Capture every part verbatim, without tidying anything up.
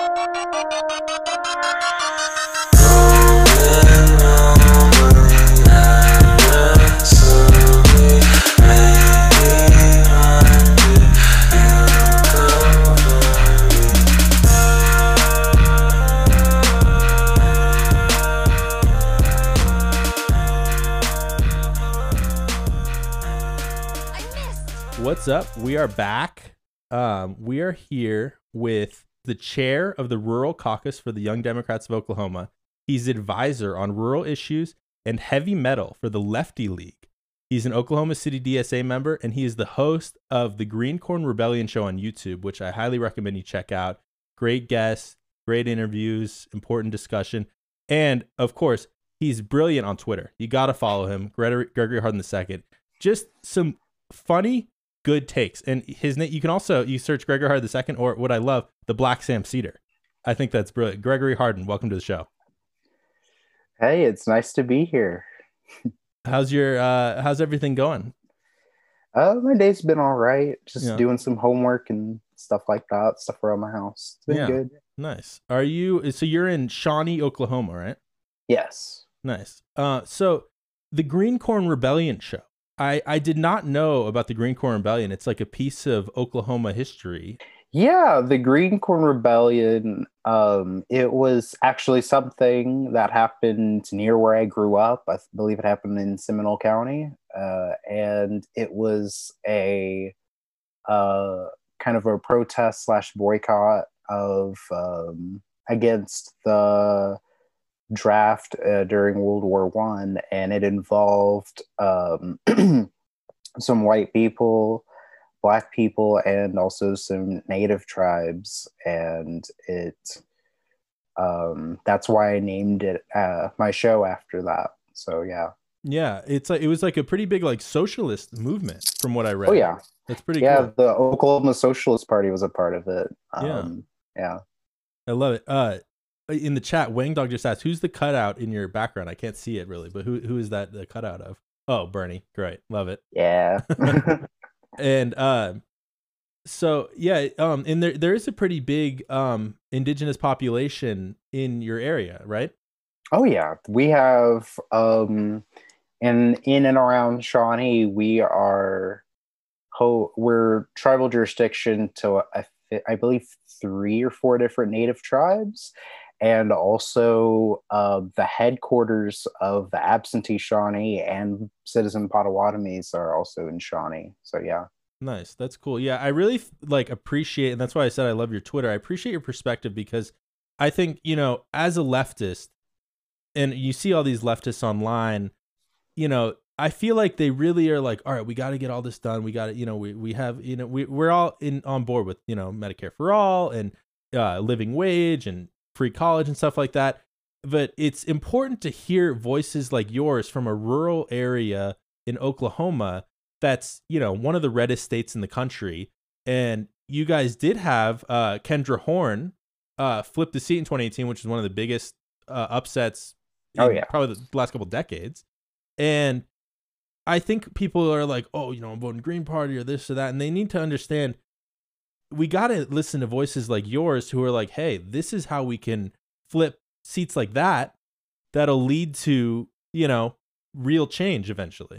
What's up? We are back. Um, we are here with the chair of the Rural Caucus for the Young Democrats of Oklahoma. He's advisor on rural issues and heavy metal for the Lefty League. He's an Oklahoma City D S A member, and he is the host of the Green Corn Rebellion show on YouTube, which I highly recommend you check out. Great guests, great interviews, important discussion. And, of course, he's brilliant on Twitter. You got to follow him, Gregory, Gregory Hardin the second. Just some funny, good takes. And his name, you can also, you search Gregory Hardin the second, or what I love, the Black Sam Cedar. I think that's brilliant. Gregory Hardin, welcome to the show. Hey, it's nice to be here. How's your, uh, how's everything going? Uh, my day's been all right. Just Yeah. doing some homework and stuff like that, stuff around my house. It's been Yeah. good. Nice. Are you, so you're in Shawnee, Oklahoma, right? Yes. Nice. Uh, so the Green Corn Rebellion show. I, I did not know about the Green Corn Rebellion. It's like a piece of Oklahoma history. Yeah, the Green Corn Rebellion, um, it was actually something that happened near where I grew up. I believe it happened in Seminole County. Uh, and it was a uh, kind of a protest slash boycott of um, against the draft uh, during World War One, and it involved um, some white people, black people, and also some native tribes. And it um, that's why I named it uh, my show after that. So yeah, Yeah, it's like it was like a pretty big like socialist movement from what I read. oh yeah, that's pretty yeah. cool. The Oklahoma Socialist Party was a part of it. Um, yeah, yeah. I love it. Uh, in the chat, Wang Dog just asked, "Who's the cutout in your background?" I can't see it really, but who who is that the cutout of? Oh, Bernie. Great, love it. Yeah. And uh, so yeah, um, and there there is a pretty big um indigenous population in your area, right? Oh yeah, we have um, and in and around Shawnee, we are ho we're tribal jurisdiction to I, I believe three or four different native tribes, and also uh, the headquarters of the absentee Shawnee and Citizen Potawatomis are also in Shawnee. So yeah. Nice. That's cool. Yeah, I really like appreciate, and that's why I said I love your Twitter. I appreciate your perspective because I think, you know, as a leftist, and you see all these leftists online, you know, I feel like they really are like, all right, we got to get all this done. We got to, you know, we, we have, you know, we, we're all in on board with, you know, Medicare for all and uh, living wage and free college and stuff like that. But it's important to hear voices like yours from a rural area in Oklahoma that's, you know, one of the reddest states in the country. And you guys did have uh, Kendra Horn uh, flip the seat in twenty eighteen, which is one of the biggest uh, upsets in Oh, yeah. probably the last couple decades. And I think people are like, oh, you know, I'm voting Green Party or this or that. And they need to understand we got to listen to voices like yours who are like, hey, this is how we can flip seats like that. That'll lead to, you know, real change eventually.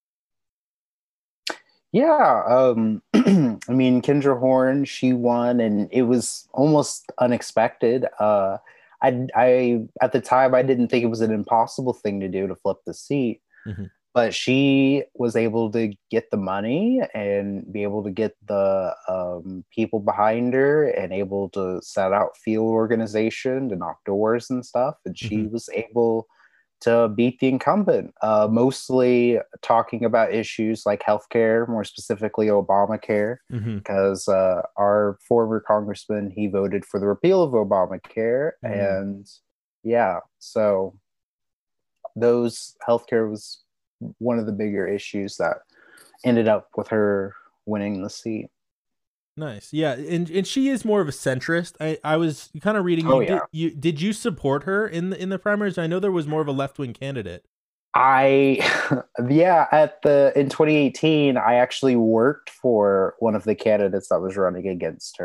Yeah, um, I mean, Kendra Horn, she won, and it was almost unexpected. Uh, I, I, at the time, I didn't think it was an impossible thing to do to flip the seat, Mm-hmm. but she was able to get the money and be able to get the um, people behind her and able to set out field organization to knock doors and stuff. And she Mm-hmm. was able to beat the incumbent, uh, mostly talking about issues like healthcare, more specifically Obamacare, Mm-hmm. because uh, our former congressman, he voted for the repeal of Obamacare. Mm. And yeah, so those healthcare was one of the bigger issues that ended up with her winning the seat. Nice. Yeah. And and she is more of a centrist. I, I was kind of reading. Oh, you, yeah. did, you did you support her in the in the primaries? I know there was more of a left wing candidate. I, yeah, at the, in twenty eighteen, I actually worked for one of the candidates that was running against her.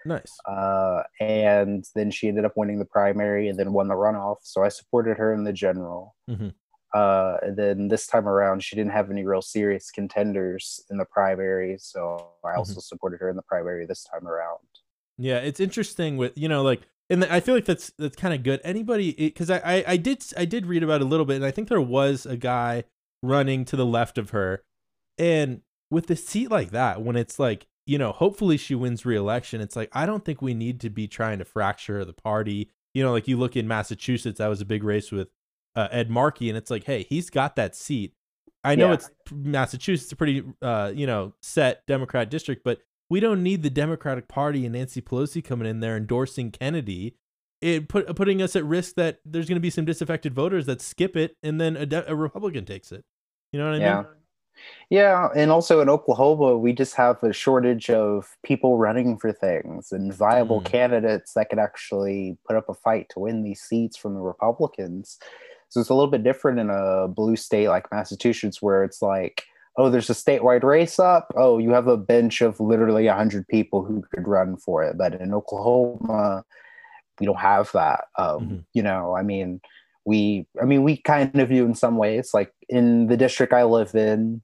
Nice. Uh, and then she ended up winning the primary and then won the runoff. So I supported her in the general. Mm-hmm. Uh, and then this time around, she didn't have any real serious contenders in the primary. So I Mm-hmm. also supported her in the primary this time around. Yeah, it's interesting with, you know, like, and I feel like that's that's kind of good. Anybody, because I, I I did I did read about it a little bit, and I think there was a guy running to the left of her, and with a seat like that, when it's like, you know, hopefully she wins re-election, it's like, I don't think we need to be trying to fracture the party. You know, like you look in Massachusetts, that was a big race with uh, Ed Markey, and it's like, hey, he's got that seat. I know Yeah. it's Massachusetts, a pretty uh, you know, set Democrat district, but we don't need the Democratic Party and Nancy Pelosi coming in there endorsing Kennedy, it put putting us at risk that there's going to be some disaffected voters that skip it, and then a, de- a Republican takes it. You know what I Yeah. mean? Yeah, and also in Oklahoma, we just have a shortage of people running for things and viable Mm. candidates that could actually put up a fight to win these seats from the Republicans. So it's a little bit different in a blue state like Massachusetts, where it's like, oh, there's a statewide race up. Oh, you have a bench of literally one hundred people who could run for it. But in Oklahoma, we don't have that. Mm-hmm. Um, you know, I mean, we, I mean, we kind of do in some ways. Like in the district I live in,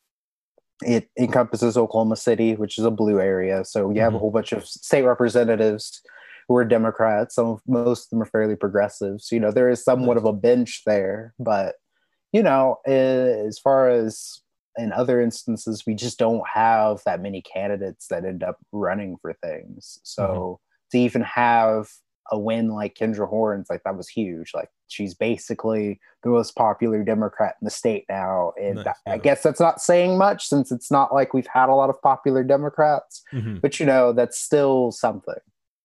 it encompasses Oklahoma City, which is a blue area. So you have Mm-hmm. a whole bunch of state representatives who are Democrats. Some, most of them are fairly progressive. So, you know, there is somewhat Nice. of a bench there. But, you know, as far as in other instances, we just don't have that many candidates that end up running for things. So Mm-hmm. to even have a win like Kendra Horns, like that was huge. Like she's basically the most popular Democrat in the state now. And Nice. I Yeah. guess that's not saying much since it's not like we've had a lot of popular Democrats, Mm-hmm. but you know, that's still something.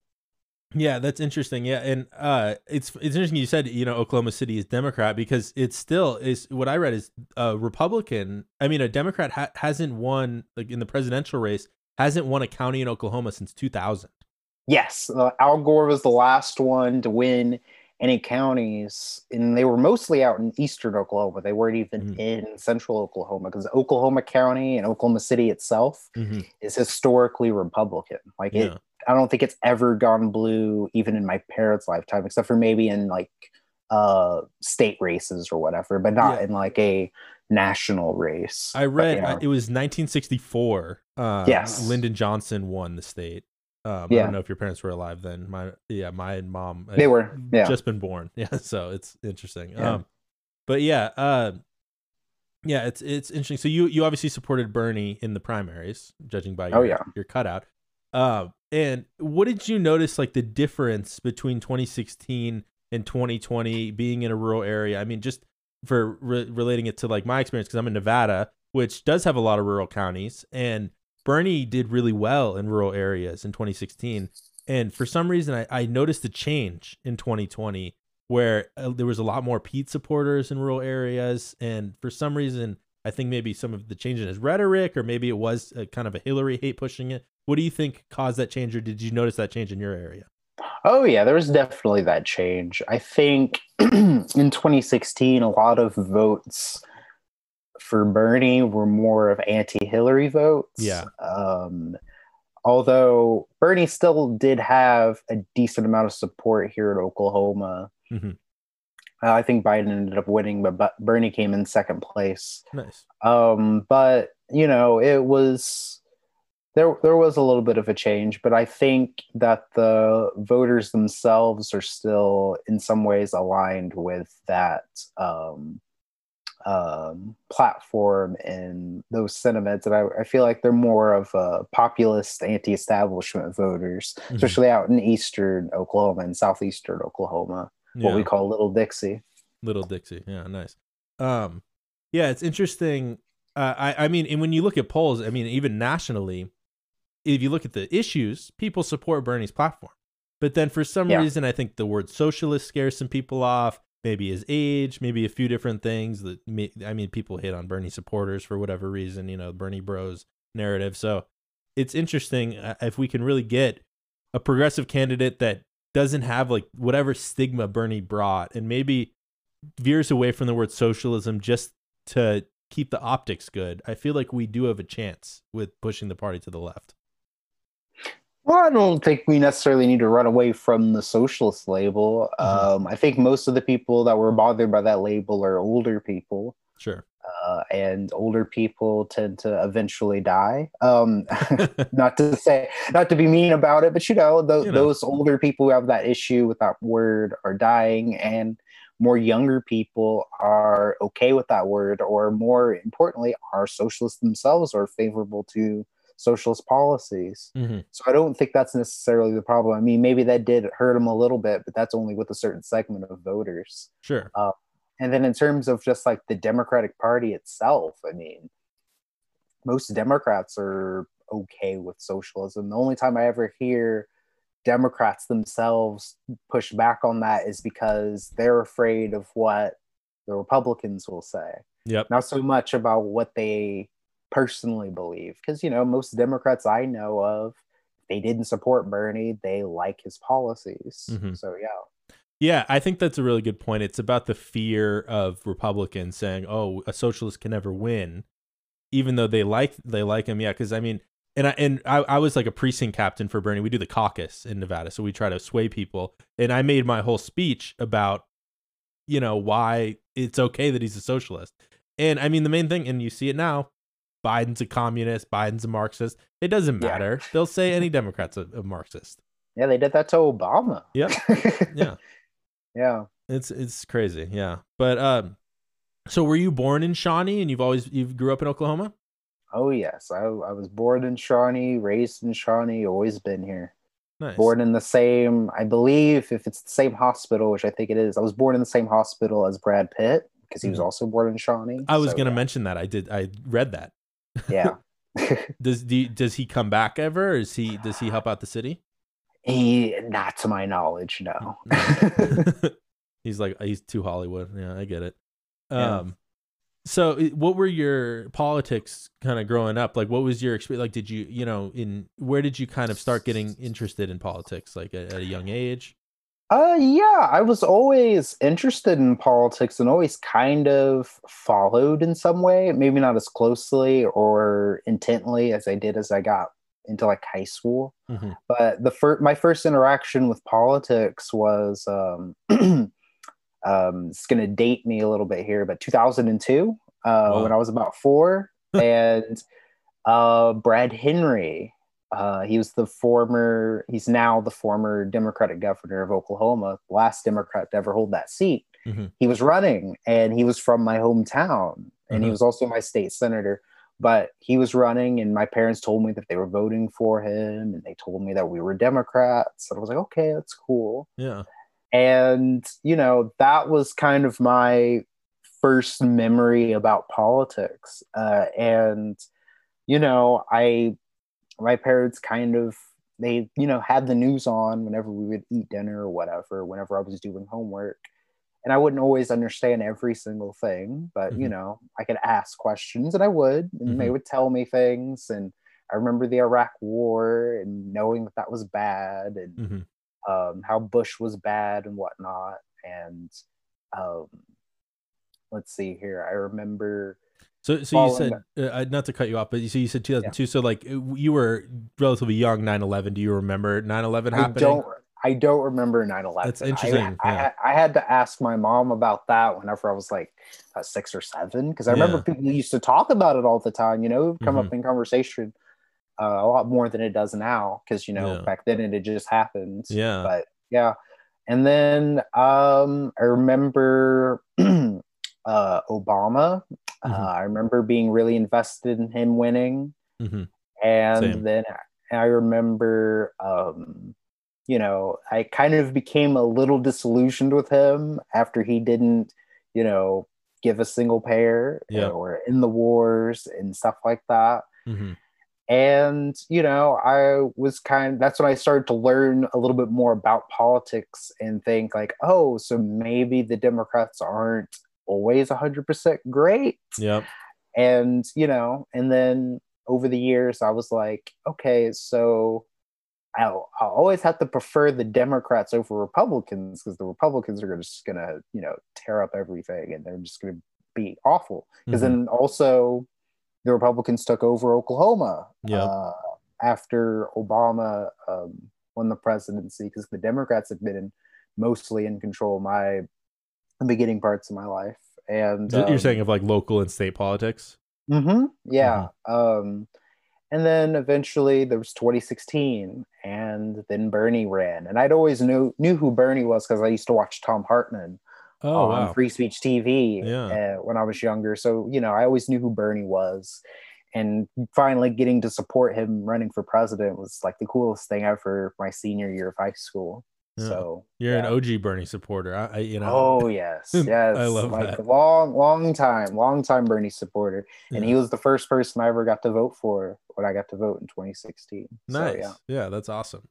Yeah, that's interesting. Yeah, and uh, it's it's interesting you said, you know, Oklahoma City is Democrat, because it's still is what I read is a Republican. I mean, a Democrat ha- hasn't won, like in the presidential race, hasn't won a county in Oklahoma since two thousand. Yes, uh, Al Gore was the last one to win any counties, and they were mostly out in eastern Oklahoma. They weren't even Mm-hmm. in central Oklahoma because Oklahoma County and Oklahoma City itself Mm-hmm. is historically Republican. Like it, Yeah. I don't think it's ever gone blue, even in my parents' lifetime, except for maybe in like uh state races or whatever, but not Yeah. in like a national race. I But read uh, yeah, it was nineteen sixty-four. Uh, yes, Lyndon Johnson won the state. Um, I don't yeah, know if your parents were alive then. My yeah, my mom they had were, yeah, just been born. Yeah, so it's interesting. yeah. Um, but yeah, uh, yeah, it's it's interesting. So you you obviously supported Bernie in the primaries, judging by Oh your yeah. your cutout. Uh, and what did you notice, like the difference between twenty sixteen and twenty twenty, being in a rural area? I mean, just for re- relating it to like my experience, because I'm in Nevada, which does have a lot of rural counties, and Bernie did really well in rural areas in twenty sixteen. And for some reason, I, I noticed a change in twenty twenty where uh, there was a lot more Pete supporters in rural areas. And for some reason, I think maybe some of the change in his rhetoric, or maybe it was a kind of a Hillary hate pushing it. What do you think caused that change, or did you notice that change in your area? Oh yeah, there was definitely that change. I think in twenty sixteen, a lot of votes for Bernie were more of anti-Hillary votes. Yeah. Um, although Bernie still did have a decent amount of support here in Oklahoma. Mm-hmm. Uh, I think Biden ended up winning, but, but Bernie came in second place. Nice. Um, but you know, it was there. There was a little bit of a change, but I think that the voters themselves are still, in some ways, aligned with that um, um, platform and those sentiments. And I, I feel like they're more of uh, populist, anti-establishment voters, Mm-hmm. especially out in eastern Oklahoma and southeastern Oklahoma, Yeah. what we call Little Dixie. Little Dixie. Yeah, nice. Um, yeah, it's interesting. Uh, I, I mean, and when you look at polls, I mean, even nationally, if you look at the issues, people support Bernie's platform. But then for some Yeah. reason, I think the word socialist scares some people off. Maybe his age, maybe a few different things that, may, I mean, people hate on Bernie supporters for whatever reason, you know, Bernie bros narrative. So it's interesting uh, if we can really get a progressive candidate that doesn't have like whatever stigma Bernie brought, and maybe veers away from the word socialism just to keep the optics good. I feel like we do have a chance with pushing the party to the left. Well, I don't think we necessarily need to run away from the socialist label. Hmm. Um, I think most of the people that were bothered by that label are older people, Sure. uh, and older people tend to eventually die. Um, not to say, not to be mean about it, but you know, th- You know. those older people who have that issue with that word are dying, and more younger people are okay with that word, or more importantly, are socialists themselves or favorable to socialist policies. Hmm. So I don't think that's necessarily the problem. I mean, maybe that did hurt them a little bit, but that's only with a certain segment of voters. Sure. Uh, and then in terms of just like the Democratic Party itself, I mean, most Democrats are okay with socialism. The only time I ever hear Democrats themselves push back on that is because they're afraid of what the Republicans will say. Yep. Not so much about what they personally believe. Because, you know, most Democrats I know of, they didn't support Bernie, they like his policies. Hmm. So, yeah. Yeah, I think that's a really good point. It's about the fear of Republicans saying, "Oh, a socialist can never win," even though they like they like him. Yeah, because I mean, and I and I, I was like a precinct captain for Bernie. We do the caucus in Nevada, so we try to sway people. And I made my whole speech about, you know, why it's okay that he's a socialist. And I mean, the main thing, and you see it now, Biden's a communist, Biden's a Marxist. It doesn't Yeah. matter. They'll say any Democrat's a, a Marxist. Yeah, they did that to Obama. Yep. Yeah. Yeah. It's it's crazy. Yeah. But um, so were you born in Shawnee and you've always you grew up in Oklahoma? Oh, yes. I, I was born in Shawnee, raised in Shawnee, always been here. Nice. Born in the same, I believe, if it's the same hospital, which I think it is, I was born in the same hospital as Brad Pitt because he was Mhm. also born in Shawnee. I was So, gonna yeah. mention that. I did. I read that. Yeah. Does do you- does he come back ever? Or is he does he help out the city? He, not to my knowledge, no. No. He's like he's too Hollywood. Yeah, I get it. Yeah. Um, so i- what were your politics kind of growing up? Like, what was your experience? Like, did you you know in where did you kind of start getting interested in politics? Like at, at a young age? Uh, yeah, I was always interested in politics and always kind of followed in some way, maybe not as closely or intently as I did as I got into like high school. Hmm. But the first, my first interaction with politics was, um, um, it's going to date me a little bit here, but two thousand two, uh, when Wow. I was about four, and uh, Brad Henry. Uh, he was the former, he's now the former Democratic governor of Oklahoma, last Democrat to ever hold that seat. Hmm. He was running and he was from my hometown and he Uh-huh. was also my state senator. But he was running, and my parents told me that they were voting for him, and they told me that we were Democrats. And I was like, okay, that's cool. Yeah. And, you know, that was kind of my first memory about politics. Uh, and, you know, I my parents kind of they you know had the news on whenever we would eat dinner or whatever, whenever I was doing homework, and I wouldn't always understand every single thing, but you Hmm. know I could ask questions and I would, and they Hmm. would tell me things. And I remember the Iraq War and knowing that that was bad, and Hmm. um, how Bush was bad and whatnot. And um, let's see here, I remember So, so you following said uh, not to cut you off, but you, so you said yeah two thousand two. So, like, you were relatively young. nine eleven. Do you remember nine eleven I happening? don't I don't remember That's nine eleven. I interesting. Yeah. I, I had to ask my mom about that whenever I was like uh, six or seven, because I remember Yeah. people used to talk about it all the time. You know, it would come Hmm. up in conversation uh, a lot more than it does now, because you know Yeah. back then it had just happened. Yeah. But yeah, and then um, I remember uh, Obama. Uh, Hmm. I remember being really invested in him winning, Hmm. and Same. then I remember, um, you know, I kind of became a little disillusioned with him after he didn't, you know, give a single payer Yep. or in the wars and stuff like that. Hmm. And, you know, I was kind of, that's when I started to learn a little bit more about politics and think like, oh, so maybe the Democrats aren't always one hundred percent great. Yep. And, you know, and then over the years, I was like, okay, so I'll, I'll always have to prefer the Democrats over Republicans, because the Republicans are just going to, you know, tear up everything and they're just going to be awful. Because Hmm. then also the Republicans took over Oklahoma Yep. uh, after Obama um, won the presidency, because the Democrats have been in, mostly in control of my the beginning parts of my life. And You're saying um, of like local and state politics? mhm, Hmm. yeah. Um, and then eventually there was twenty sixteen, and then Bernie ran. And I'd always knew knew who Bernie was because I used to watch Tom Hartman Oh, on wow. Free Speech T V Yeah. uh, when I was younger. So, you know, I always knew who Bernie was. And finally getting to support him running for president was like the coolest thing ever my senior year of high school. Yeah. So, You're an yeah. O G Bernie supporter. I, I you know, Oh yes, I yes, love like that. long, long time, long time Bernie supporter, and Yeah. he was the first person I ever got to vote for when I got to vote in twenty sixteen. So yeah, Nice. Yeah, that's awesome.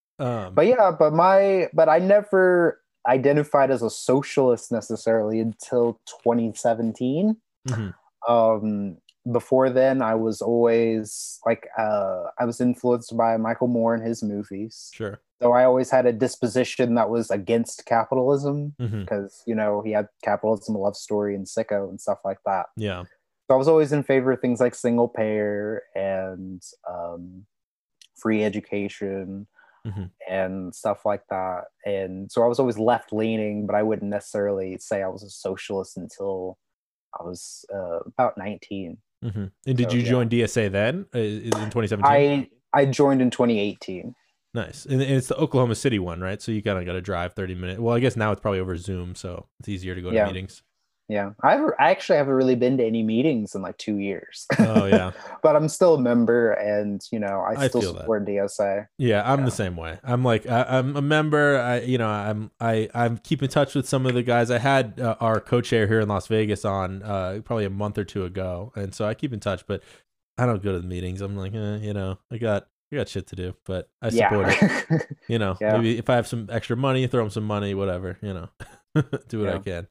Um, but yeah, but my, but I never identified as a socialist necessarily until twenty seventeen. mhm, Um, Before then, I was always like, uh, I was influenced by Michael Moore and his movies. sure. So I always had a disposition that was against capitalism Hmm. because, you know, he had Capitalism, a Love Story, and Sicko and stuff like that. Yeah. So I was always in favor of things like single payer and um, free education Hmm. and stuff like that. And so I was always left leaning, but I wouldn't necessarily say I was a socialist until I was uh, about nineteen. Hmm. And did So you yeah, join D S A then uh, in twenty seventeen? I I joined in twenty eighteen. Nice. And, and it's the Oklahoma City one, right? So you kind of got to drive thirty minutes. Well, I guess now it's probably over Zoom, so it's easier to go to Yeah. meetings. Yeah, I I actually haven't really been to any meetings in like two years. Oh, yeah. But I'm still a member, and you know, I I still feel that. support D S A. Yeah, I'm Yeah, the same way. I'm like I, I'm a member. I you know I'm I I'm keep in touch with some of the guys. I had uh, our co-chair here in Las Vegas on uh, probably a month or two ago, and so I keep in touch. But I don't go to the meetings. I'm like, eh, you know, I got I got shit to do, but I support it. yeah, You know, yeah, maybe if I have some extra money, throw them some money, whatever. You know, do what I yeah. can.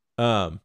Um,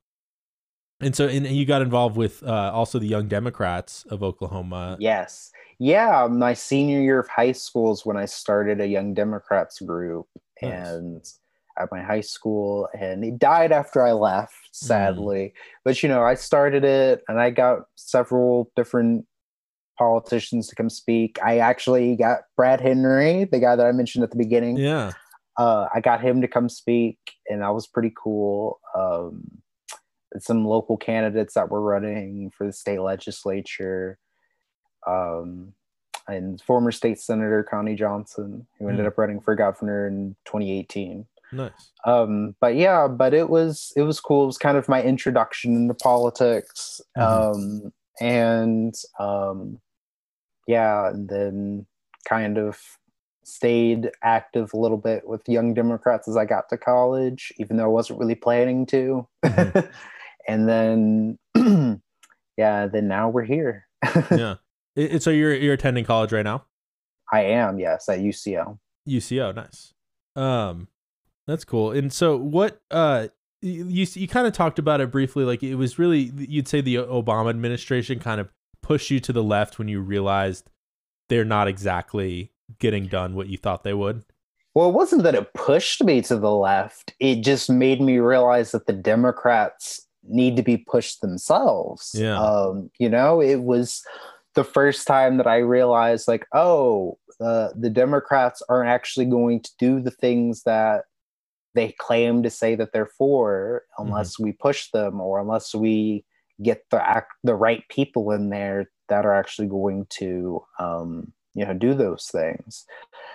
and so and you got involved with uh, also the Young Democrats of Oklahoma. Yes, yeah. My senior year of high school is when I started a Young Democrats group, Nice. and at my high school, and it died after I left, Mm, sadly. But you know, I started it, and I got several different politicians to come speak. I actually got Brad Henry, the guy that I mentioned at the beginning. yeah. Uh, I got him to come speak, and that was pretty cool. Um, some local candidates that were running for the state legislature, um, and former state senator Connie Johnson, who ended Mm, up running for governor in twenty eighteen. nice. Um, but yeah, but it was it was cool. It was kind of my introduction into politics, Hmm. um, and um, yeah, and then kind of stayed active a little bit with Young Democrats as I got to college, even though I wasn't really planning to. Hmm. And then, yeah, then now we're here. Yeah. It, it- so you're you're attending college right now? I am, yes, at U C L. U C O, nice. Um, that's cool. And so what? Uh, you you, you kind of talked about it briefly. Like it was really you'd say the Obama administration kind of pushed you to the left when you realized they're not exactly getting done what you thought they would. Well, it wasn't that it pushed me to the left. It just made me realize that the Democrats need to be pushed themselves. Yeah. Um, you know, it was the first time that I realized, like, oh, uh, the Democrats aren't actually going to do the things that they claim to say that they're for Hmm. unless we push them or unless we get the act the right people in there that are actually going to um, you know do those things.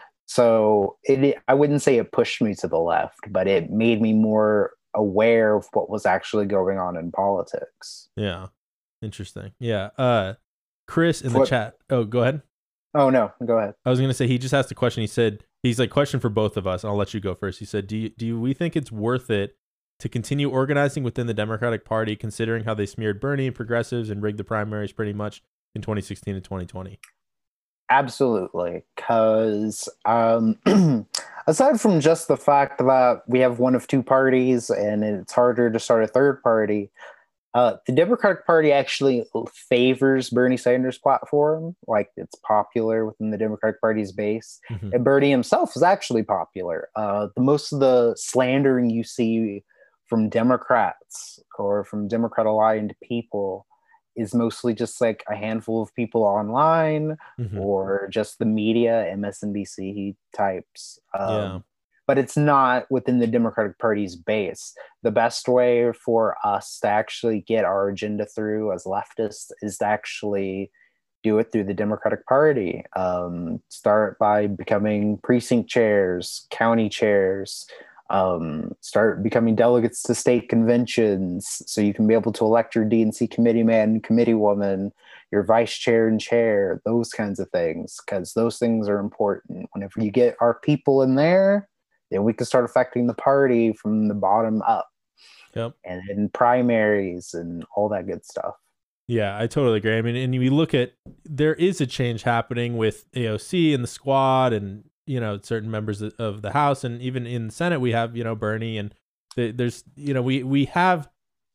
So it I wouldn't say it pushed me to the left, but it made me more aware of what was actually going on in politics. Yeah. Interesting. Yeah. Uh, Chris in the What? chat. Oh, go ahead. Oh no, go ahead. I was gonna say he just asked a question. He said he's like question for both of us. I'll let you go first. He said, "Do you, do you, we think it's worth it to continue organizing within the Democratic Party, considering how they smeared Bernie and progressives and rigged the primaries pretty much in twenty sixteen and twenty twenty?" Absolutely, because um, aside from just the fact that we have one of two parties and it's harder to start a third party, uh, the Democratic Party actually favors Bernie Sanders' platform. Like it's popular within the Democratic Party's base, Mm-hmm. and Bernie himself is actually popular. Uh, the most of the slandering you see from Democrats or from Democrat aligned people is mostly just like a handful of people online Hmm. or just the media, M S N B C types. Yeah. Um, but it's not within the Democratic Party's base. The best way for us to actually get our agenda through as leftists is to actually do it through the Democratic Party. Um, start by becoming precinct chairs, county chairs, um, start becoming delegates to state conventions so you can be able to elect your D N C committee man, committee woman, your vice chair and chair, those kinds of things, because those things are important. Whenever you get our people in there, then we can start affecting the party from the bottom up, Yep. and in primaries and all that good stuff. Yeah, I totally agree. I mean, and we look at, there is a change happening with A O C and the squad, and you know, certain members of the House, and even in the Senate we have, you know, Bernie, and the, there's, you know, we we have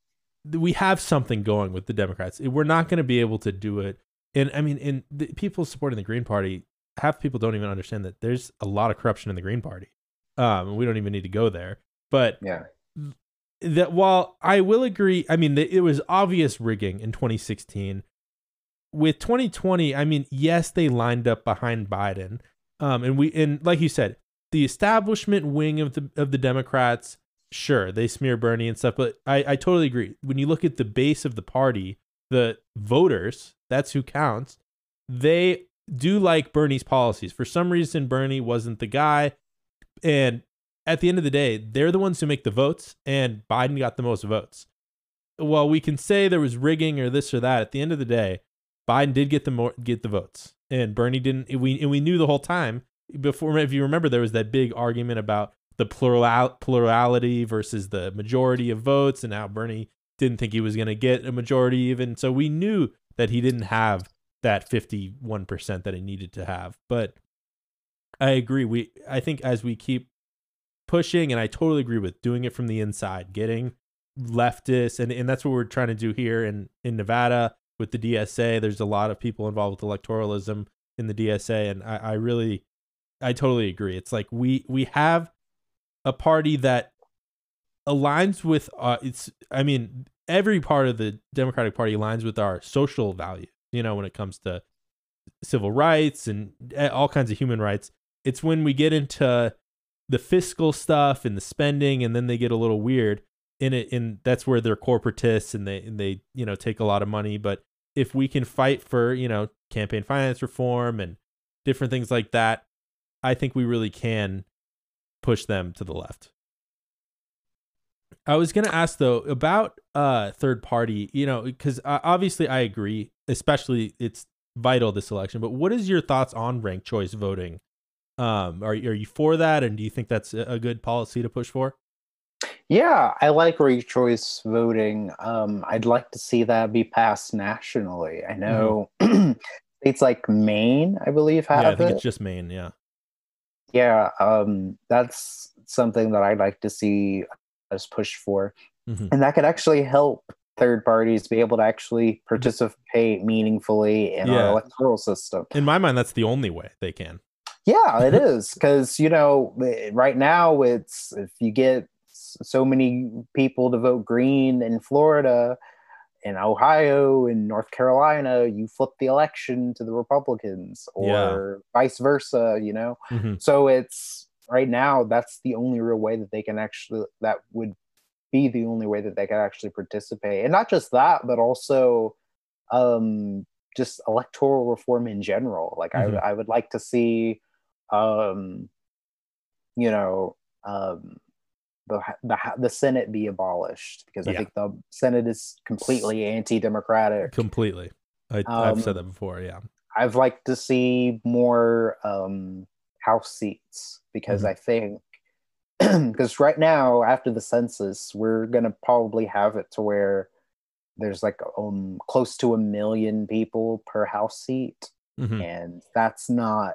we have something going with the Democrats. We're not going to be able to do it. And I mean, in the people supporting the Green Party, half people don't even understand that there's a lot of corruption in the Green Party. Um, we don't even need to go there. But yeah, that while I will agree, I mean, it was obvious rigging in twenty sixteen. With twenty twenty, I mean, yes, they lined up behind Biden, um, and we and like you said, the establishment wing of the of the Democrats, sure, they smear Bernie and stuff, but I, I totally agree. When you look at the base of the party, the voters, that's who counts. They do like Bernie's policies. For some reason, Bernie wasn't the guy, and at the end of the day, they're the ones who make the votes, and Biden got the most votes. Well, we can say there was rigging or this or that. At the end of the day, Biden did get the more, get the votes, and Bernie didn't. We and we knew the whole time before. If you remember, there was that big argument about the plural plurality versus the majority of votes, and how Bernie didn't think he was going to get a majority even. So we knew that he didn't have that fifty-one percent that he needed to have. But I agree. We I think as we keep pushing, and I totally agree with doing it from the inside, getting leftists, and, and that's what we're trying to do here in, in Nevada with the D S A. There's a lot of people involved with electoralism in the D S A, and I, I really, I totally agree. It's like we we have a party that aligns with, uh, it's, I mean, every part of the Democratic Party aligns with our social value, you know, when it comes to civil rights and all kinds of human rights. It's when we get into the fiscal stuff and the spending, and then they get a little weird in it, and that's where they're corporatists, and they and they you know take a lot of money. But if we can fight for, you know campaign finance reform and different things like that, I think we really can push them to the left. I was going to ask though about uh third party, you know because uh, obviously I agree, especially it's vital this election, but what is your thoughts on ranked choice voting? Um, are, are you for that? And do you think that's a good policy to push for? Yeah, I like ranked choice voting. Um, I'd like to see that be passed nationally. I Mm-hmm. know states like Maine, I believe, Yeah, I have think it. it's just Maine. Yeah. Yeah, um, that's something that I'd like to see us push for. Mm-hmm. And that could actually help third parties be able to actually participate meaningfully in our Yeah. electoral system. In my mind, that's the only way they can. Yeah, it is. Because, you know, right now it's if you get so many people to vote green in Florida, in Ohio, in North Carolina, you flip the election to the Republicans, or yeah. vice versa, you know? Mm-hmm. So it's right now, that's the only real way that they can actually, that would be the only way that they can actually participate. And not just that, but also um, just electoral reform in general. Like mm-hmm. I, I would like to see, um, you know, um, the, the the Senate be abolished, because yeah. I think the Senate is completely anti-democratic. Completely. I, um, I've said that before. Yeah. I've liked to see more um, House seats, because mm-hmm. I think because right now, after the census, we're gonna probably have it to where there's like um close to a million people per House seat, mm-hmm. and that's not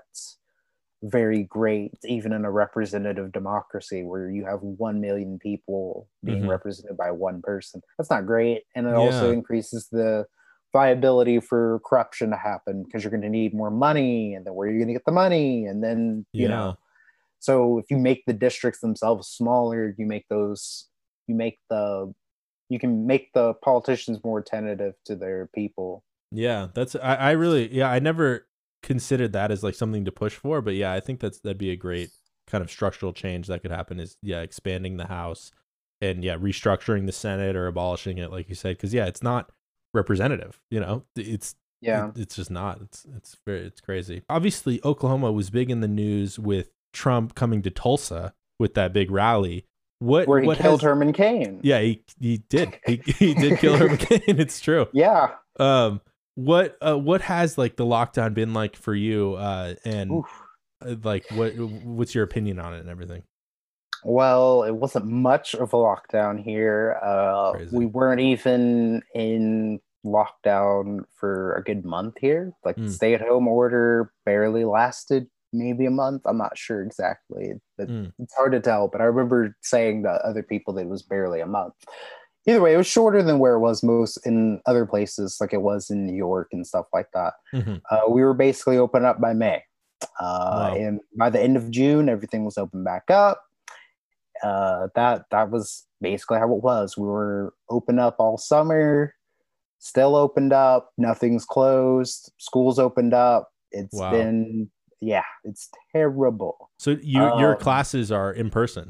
very great, even in a representative democracy where you have one million people being mm-hmm. represented by one person. That's not great, and it yeah. also increases the viability for corruption to happen, because you're going to need more money, and then where are you going to get the money, and then you yeah. know. So if you make the districts themselves smaller, you make those, you make the you can make the politicians more tentative to their people. Yeah, that's I, I really yeah, I never considered that as like something to push for, but yeah, I think that's that'd be a great kind of structural change that could happen is yeah, expanding the House and yeah, restructuring the Senate or abolishing it like you said cuz yeah, it's not representative, you know. It's it, Yeah. it's just not. It's it's very it's crazy. Obviously, Oklahoma was big in the news with Trump coming to Tulsa with that big rally. What Where he what killed has, Herman Cain. Yeah, he he did. He he did kill Herman Cain. It's true. Yeah. Um, what uh, what has like the lockdown been like for you? Uh, and Oof. uh, like what what's your opinion on it and everything? Well, it wasn't much of a lockdown here. Uh, Crazy. we weren't even in lockdown for a good month here. Like the Mm. stay-at-home order barely lasted maybe a month. I'm not sure exactly. But Mm. It's hard to tell, but I remember saying to other people that it was barely a month. Either way, it was shorter than where it was most in other places, like it was in New York and stuff like that. Mm-hmm. Uh, we were basically open up by May. Uh, Wow. And by the end of June, everything was open back up. Uh, that that was basically how it was. We were open up all summer, still opened up. Nothing's closed. Schools opened up. It's Wow. been yeah, it's terrible. So you your Um, classes are in person.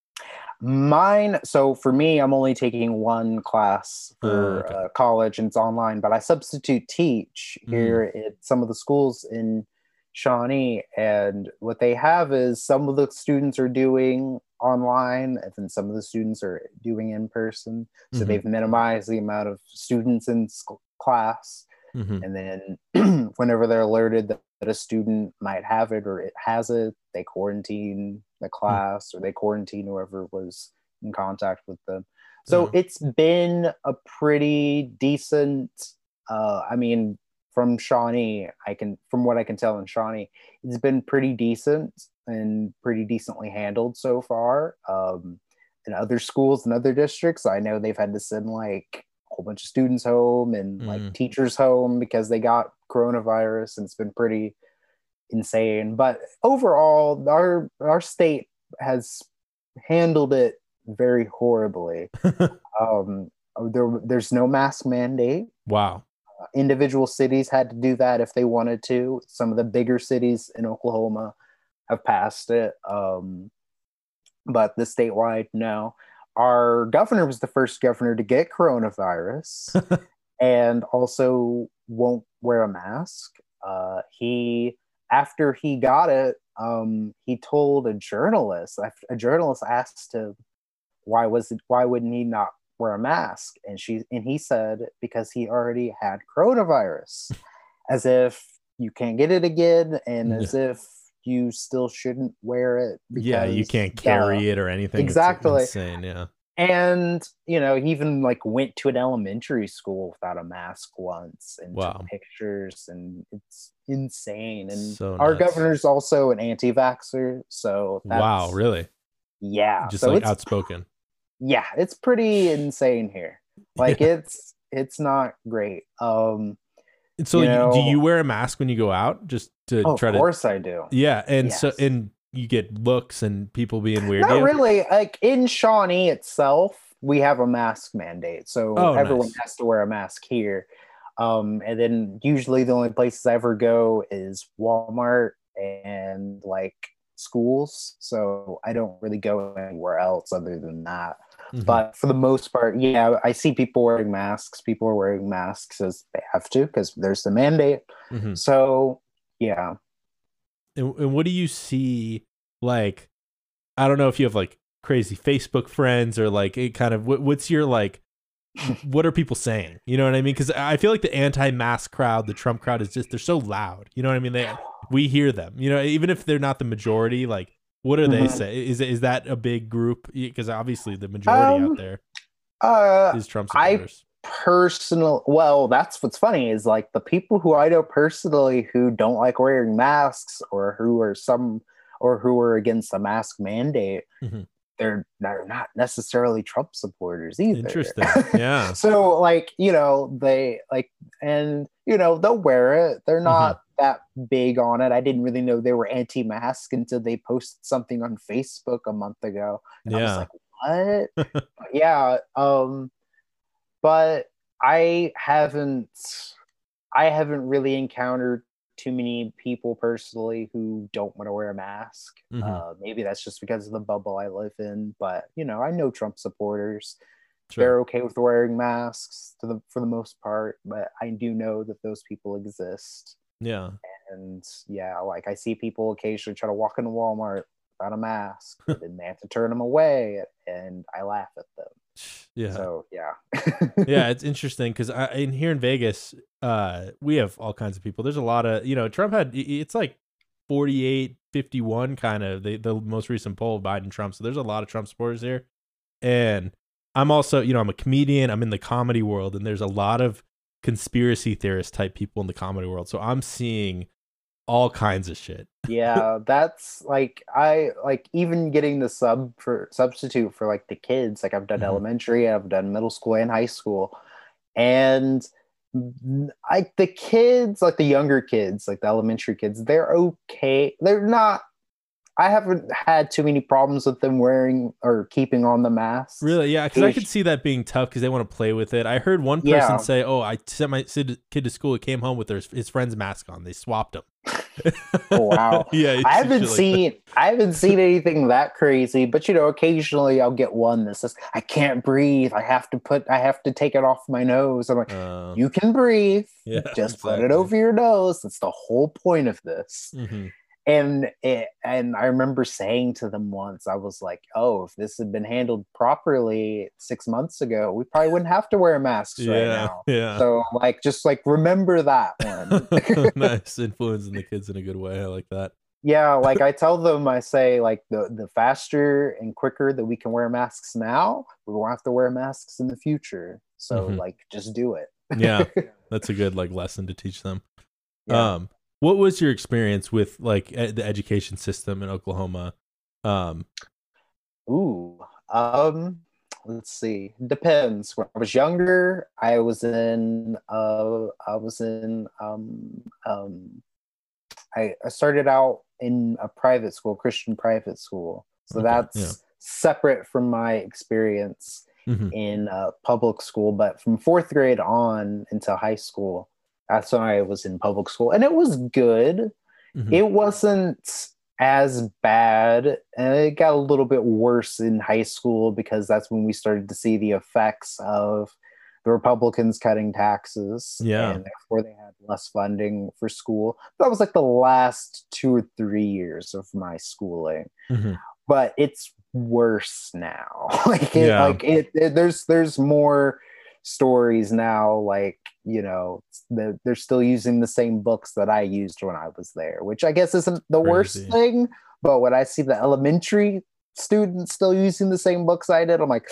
Mine, so for me, I'm only taking one class for Oh, okay. uh, college and it's online, but I substitute teach here at some of the schools in Shawnee. And what they have is some of the students are doing online and then some of the students are doing in person. So Mhm. they've minimized the amount of students in sc- class. Mhm. And then whenever they're alerted that, that a student might have it or it has it, they quarantine the class or they quarantine whoever was in contact with them. So Yeah. it's been a pretty decent, uh, I mean, from Shawnee, I can, from what I can tell in Shawnee, it's been pretty decent and pretty decently handled so far. Um, in other schools and other districts, I know they've had to send like a whole bunch of students home and like Mm. teachers home because they got coronavirus, and it's been pretty insane. But overall, our our state has handled it very horribly. um, there, there's no mask mandate. Wow. Uh, individual cities had to do that if they wanted to. Some of the bigger cities in Oklahoma have passed it, um, but the statewide, no. Our governor was the first governor to get coronavirus and also won't wear a mask. Uh, he, after he got it, um, he told a journalist. A journalist asked him, "Why was it? Why wouldn't he not wear a mask?" And she and he said, "Because he already had coronavirus," as if you can't get it again, and as if you still shouldn't wear it. Because, yeah, you can't carry duh. it or anything. Exactly. It's insane. Yeah. And, you know, he even like went to an elementary school without a mask once and Wow. took pictures, and it's insane. And So our nuts. governor's also an anti-vaxxer, so that's, Wow, really? yeah, Just so like it's outspoken. yeah, it's pretty insane here. Like Yeah. it's it's not great. Um, So you you- know, do you wear a mask when you go out just to oh, try of to course I do. Yeah, and so Yes. and you get looks and people being weird to Not you? really. Like in Shawnee itself, we have a mask mandate, so Oh, everyone nice. has to wear a mask here. Um, and then usually the only places I ever go is Walmart and like schools. So I don't really go anywhere else other than that. Mhm. But for the most part, yeah, I see people wearing masks. People are wearing masks as they have to because there's the mandate. Mhm. So yeah. And, and what do you see like I don't know if you have like crazy Facebook friends or like it kind of what, what's your like what are people saying? You know what I mean? Because I feel like the anti-mask crowd, the Trump crowd, is just they're so loud. You know what I mean? They we hear them. You know, even if they're not the majority, like what do they Mhm. say? Is is that a big group? Because obviously the majority Um, out there Uh, is Trump I supporters. personal well, that's what's funny is like the people who I know personally who don't like wearing masks or who are some or who are against the mask mandate, Mhm. they're they're not necessarily Trump supporters either. Interesting. Yeah. So like, you know, they like and you know, they'll wear it. They're not that big on it. I didn't really know they were anti-mask until they posted something on Facebook a month ago. And I was Yeah. like, what? Yeah. Um but I haven't I haven't really encountered too many people personally who don't want to wear a mask. Hmm. Uh, maybe that's just because of the bubble I live in, but you know, I know Trump supporters. Sure. They're okay with wearing masks to the for the most part, but I do know that those people exist. Yeah. And yeah, like I see people occasionally try to walk into Walmart without a mask, and then they have to turn them away, and I laugh at them. Yeah. So yeah. Yeah, it's interesting because I in here in Vegas, uh, we have all kinds of people. There's a lot of, you know, Trump had, it's like forty-eight fifty-one kind of the, the most recent poll, Biden Trump. So there's a lot of Trump supporters here. And I'm also, you know, I'm a comedian, I'm in the comedy world, and there's a lot of conspiracy theorist type people in the comedy world. So I'm seeing all kinds of shit. Yeah, that's like I like even getting the sub for substitute for like the kids. Like I've done Mhm. elementary, I've done middle school and high school. And I the kids, like the younger kids, like the elementary kids, they're okay. They're not I haven't had too many problems with them wearing or keeping on the masks. Really? Yeah, because I could see that being tough because they want to play with it. I heard one person Yeah. say, "Oh, I sent my kid to school. He came home with his, his friend's mask on. They swapped him." Oh wow. Yeah, I it's haven't shit like seen that. I haven't seen anything that crazy, but you know, occasionally I'll get one that says, I can't breathe. I have to put I have to take it off my nose. I'm like, Uh, you can breathe. yeah, Just put it exactly. over your nose. That's the whole point of this. Hmm. And it, and I remember saying to them once, I was like, "Oh, if this had been handled properly six months ago, we probably wouldn't have to wear masks right Yeah, now." yeah. So, like, just like remember that one. Nice, influencing the kids in a good way. I like that. Yeah, like I tell them, I say like the the faster and quicker that we can wear masks now, we won't have to wear masks in the future. So, Hmm. like, just do it. Yeah, that's a good like lesson to teach them. Yeah. Um, what was your experience with like e- the education system in Oklahoma? Um, Ooh. Um, let's see. Depends. When I was younger, I was in uh I was in um um I, I started out in a private school, Christian private school. So okay, yeah. that's separate from my experience Hmm. in uh, public school. But from fourth grade on into high school, that's when I was in public school. And it was good. Hmm. It wasn't as bad. And it got a little bit worse in high school because that's when we started to see the effects of the Republicans cutting taxes, Yeah. and therefore they had less funding for school. That was like the last two or three years of my schooling, Hmm. but it's worse now. like it, Yeah. like it, it, There's there's more stories now. Like you know, the, they're still using the same books that I used when I was there, which I guess isn't the worst Crazy. thing. But when I see the elementary students still using the same books I did, I'm like,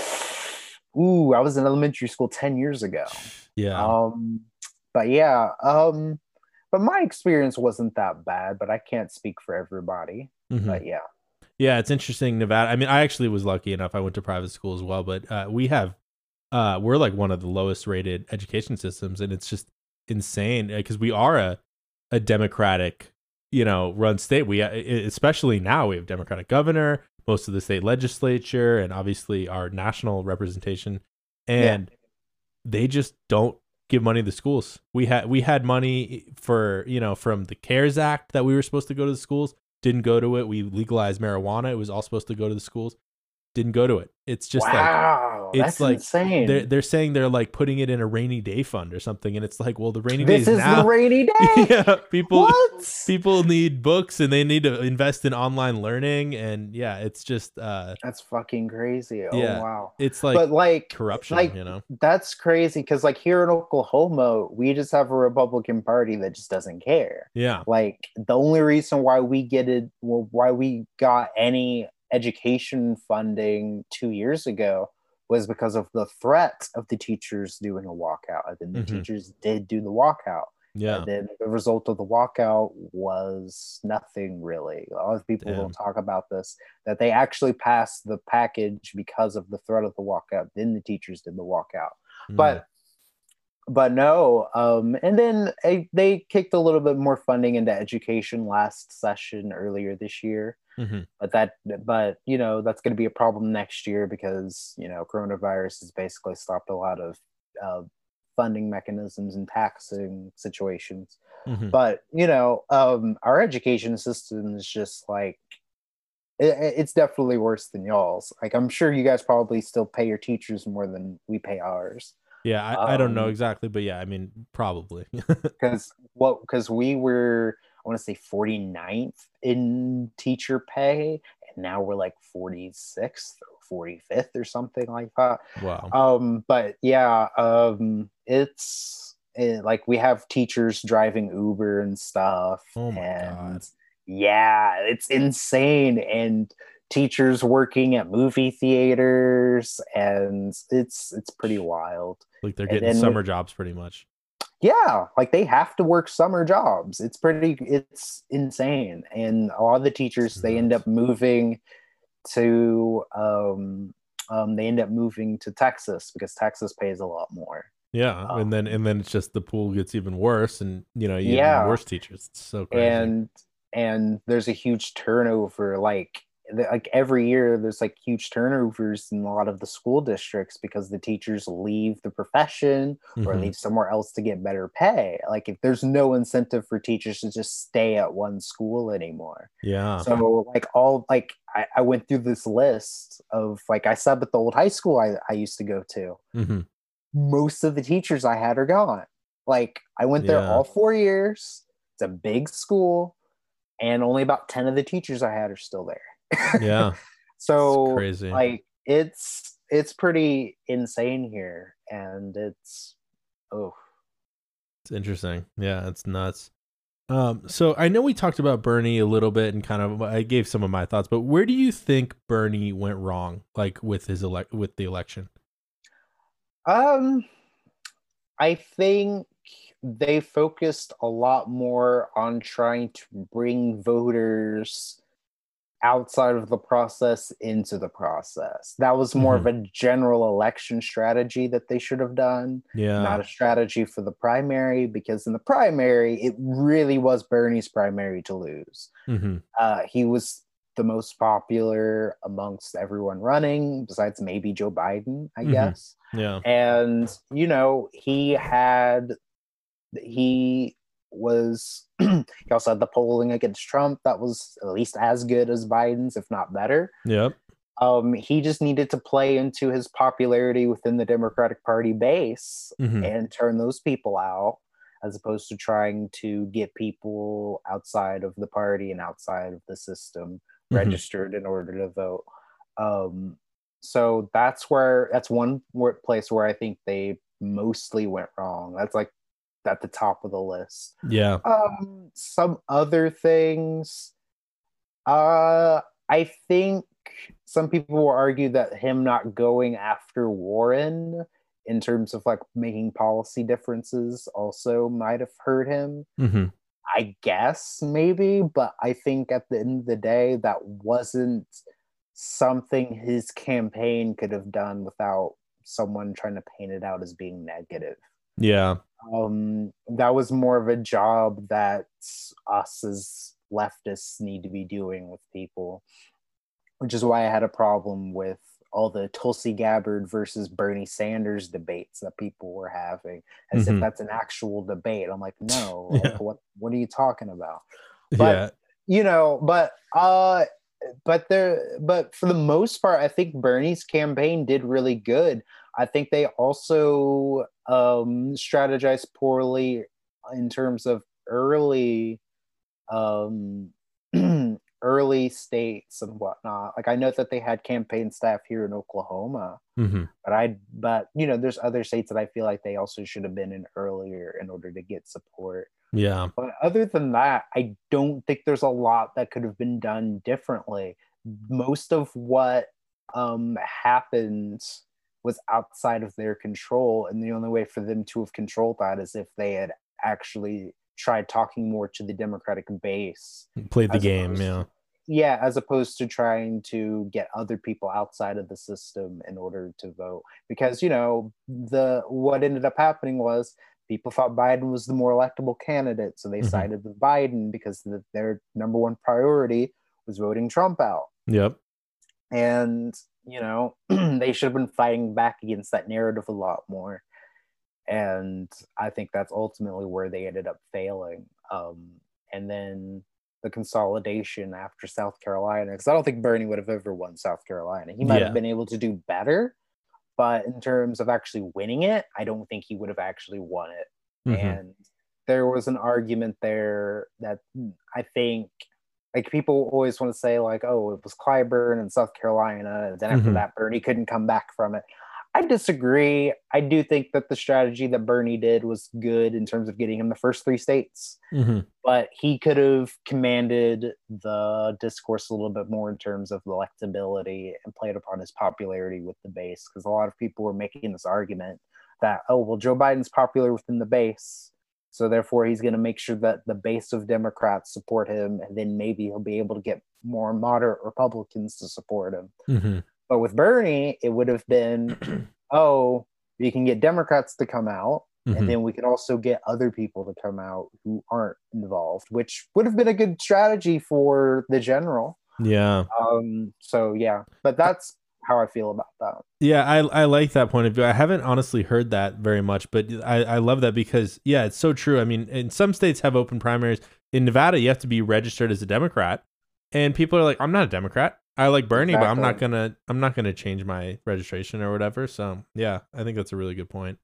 ooh, I was in elementary school ten years ago. Yeah. Um, but yeah, um, but my experience wasn't that bad, but I can't speak for everybody. Hmm. But yeah. Yeah, it's interesting, Nevada. I mean, I actually was lucky enough. I went to private school as well, but uh, we have, uh, we're like one of the lowest rated education systems, and it's just insane because we are a, a democratic, you know, run state. We, uh, especially now, we have Democratic governor, most of the state legislature, and obviously our national representation, Yeah. and they just don't give money to the schools. We had we had money for, you know, from the CARES Act that we were supposed to go to the schools. Didn't go to it. We legalized marijuana. It was all supposed to go to the schools. Didn't go to it. It's just like Wow, it's that's like they're insane. they're saying they're like putting it in a rainy day fund or something, and it's like, well, the rainy day This is is the now. rainy day. Yeah, people What? people need books and they need to invest in online learning, and yeah, it's just uh That's fucking crazy. Oh yeah, wow. it's like But like corruption, like you know. that's crazy because like here in Oklahoma, we just have a Republican Party that just doesn't care. Yeah. Like the only reason why we get it, well, why we got any education funding two years ago was because of the threat of the teachers doing a walkout. And then the Hmm. teachers did do the walkout. And Yeah. then the result of the walkout was nothing really. A lot of people don't Damn. talk about this, that they actually passed the package because of the threat of the walkout. Then the teachers did the walkout. Mm. But but no, um, and then uh, they kicked a little bit more funding into education last session earlier this year. Hmm. But that, but you know, that's going to be a problem next year because you know coronavirus has basically stopped a lot of uh, funding mechanisms and taxing situations. Mm-hmm. But you know, um, our education system is just like it, it's definitely worse than y'all's. Like I'm sure you guys probably still pay your teachers more than we pay ours. Yeah, I, I don't know Um, exactly, but yeah, I mean, probably. because what because we were I want to say forty-ninth in teacher pay, and now we're like forty-sixth or forty-fifth or something like that. Wow. Um, but yeah, um, it's it, like we have teachers driving Uber and stuff, Oh my and God. yeah, it's insane. And teachers working at movie theaters, and it's it's pretty wild. Like they're And getting then with summer jobs pretty much. yeah, like they have to work summer jobs. It's pretty, it's insane. And a lot of the It's teachers, they end nuts. up moving to, um, um, they end up moving to Texas because Texas pays a lot more. Yeah, and then Um, and then it's just the pool gets even worse, and you know, even yeah, worse teachers. It's so crazy. and and there's a huge turnover. Like like every year, there's like huge turnovers in a lot of the school districts because the teachers leave the profession or Hmm. leave somewhere else to get better pay. Like if there's no incentive for teachers to just stay at one school anymore. Yeah. So like all like I, I went through this list of like I sub at the old high school I, I used to go to. Hmm. Most of the teachers I had are gone. Like I went there Yeah. all four years. It's a big school, and only about ten of the teachers I had are still there. Yeah. It's So crazy. like it's it's pretty insane here, and it's oh It's interesting. Yeah, it's nuts. Um, so I know we talked about Bernie a little bit and kind of I gave some of my thoughts, but where do you think Bernie went wrong, like with his elect with the election? um I think they focused a lot more on trying to bring voters outside of the process into the process. That was more of Hmm. a general election strategy that they should have done, Yeah. not a strategy for the primary, because in the primary, it really was Bernie's primary to lose. Hmm. Uh, he was the most popular amongst everyone running, besides maybe Joe Biden, I Hmm. guess. Yeah. And, you know, he had he was he also had the polling against Trump that was at least as good as Biden's, if not better. Yep. Um, he just needed to play into his popularity within the Democratic Party base Hmm. and turn those people out, as opposed to trying to get people outside of the party and outside of the system Hmm. registered in order to vote. Um, so that's where that's one place where I think they mostly went wrong. That's like at the top of the list. Yeah. Um, some other things. Uh, I think some people will argue that him not going after Warren in terms of like making policy differences also might have hurt him. Hmm. I guess maybe, but I think at the end of the day, that wasn't something his campaign could have done without someone trying to paint it out as being negative. Yeah. Um, that was more of a job that us as leftists need to be doing with people, which is why I had a problem with all the Tulsi Gabbard versus Bernie Sanders debates that people were having, as if Hmm. that's an actual debate. I'm like, no, like Yeah. what what are you talking about? But Yeah. you know, but uh but there but for the most part, I think Bernie's campaign did really good. I think they also um strategized poorly in terms of early um early states and whatnot. Like I know that they had campaign staff here in Oklahoma, Hmm. but I but you know, there's other states that I feel like they also should have been in earlier in order to get support. Yeah. But other than that, I don't think there's a lot that could have been done differently. Most of what um happened was outside of their control, and the only way for them to have controlled that is if they had actually tried talking more to the Democratic base, Played the as game. opposed Yeah. to yeah, as opposed to trying to get other people outside of the system in order to vote. Because, you know, the what ended up happening was people thought Biden was the more electable candidate, so they Hmm. sided with Biden because the, their number one priority was voting Trump out. Yep. And, you know, they should have been fighting back against that narrative a lot more. And I think that's ultimately where they ended up failing. Um, and then the consolidation after South Carolina, because I don't think Bernie would have ever won South Carolina. He might have Yeah. been able to do better, but in terms of actually winning it, I don't think he would have actually won it. Hmm. And there was an argument there that I think, like, people always want to say, like, oh, it was Clyburn and South Carolina, and then after Hmm. that, Bernie couldn't come back from it. I disagree. I do think that the strategy that Bernie did was good in terms of getting him the first three states, Hmm. but he could have commanded the discourse a little bit more in terms of electability and played upon his popularity with the base. Because a lot of people were making this argument that, oh, well, Joe Biden's popular within the base, so therefore he's going to make sure that the base of Democrats support him, and then maybe he'll be able to get more moderate Republicans to support him. Hmm. But with Bernie, it would have been, oh, you can get Democrats to come out, and Hmm. then we can also get other people to come out who aren't involved, which would have been a good strategy for the general. Yeah. Um, so yeah, but that's how I feel about that. Yeah, I I like that point of view. I haven't honestly heard that very much, but I, I love that because yeah, it's so true. I mean, in some states have open primaries. In Nevada, you have to be registered as a Democrat, and people are like, "I'm not a Democrat. I like Bernie, but I'm not Exactly. gonna I'm not gonna change my registration or whatever." So yeah, I think that's a really good point.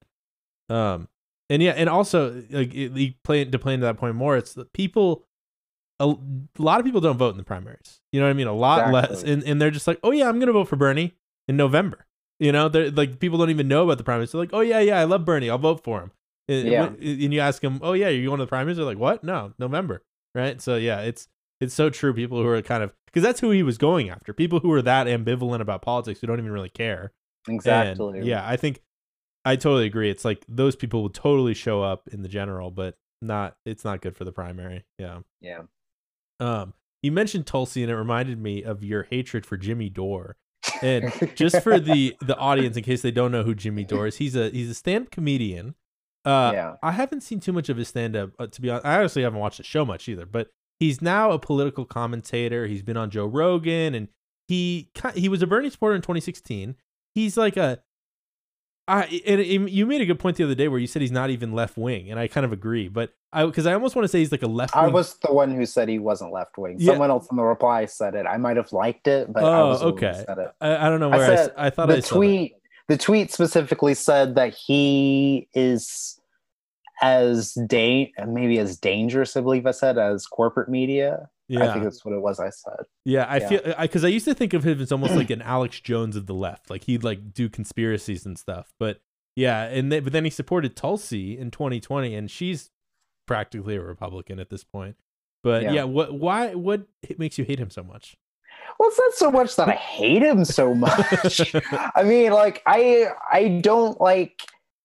Um, and yeah, and also like it, you play to play into that point more. It's that people a, a lot of people don't vote in the primaries. You know what I mean? A lot less, Exactly. and and they're just like, "Oh yeah, I'm gonna vote for Bernie in November." You know, they're like people don't even know about the primaries. They're like, "Oh yeah, yeah, I love Bernie. I'll vote for him." And, Yeah. and you ask them, "Oh yeah, you're going to the primaries?" They're like, "What? No, November." Right? So yeah, it's it's so true. People who are kind of because that's who he was going after. People who are that ambivalent about politics who don't even really care. And Exactly. yeah, I think I totally agree. It's like those people will totally show up in the general, but not. It's not good for the primary. Yeah. Yeah. Um, you mentioned Tulsi, and it reminded me of your hatred for Jimmy Dore. And just for the the audience, in case they don't know who Jimmy Dore is, he's a he's a stand up comedian. Uh, Yeah. I haven't seen too much of his stand up. Uh, to be honest, I honestly haven't watched the show much either. But he's now a political commentator. He's been on Joe Rogan, and he ki- he was a Bernie supporter in twenty sixteen. He's like a I and, and you made a good point the other day where you said he's not even left wing, and I kind of agree. But I because I almost want to say he's like a left I wing. was the one who said he wasn't left wing. Yeah. Someone else in the reply said it. I might have liked it, but I Oh, was the one who okay. said it. I, I don't know I where I, s- said I thought the I saw that. tweet. The tweet specifically said that he is as da- maybe as dangerous, I believe I said, as corporate media. I think Yeah. that's what it was. I said, Yeah, I yeah. feel I because I used to think of him as almost like an Alex Jones of the left, like he'd like do conspiracies and stuff. But yeah, and then, but then he supported Tulsi in twenty twenty, and she's practically a Republican at this point. But Yeah. yeah, what why what makes you hate him so much? Well, it's not so much that I hate him so much. I mean, like I I don't like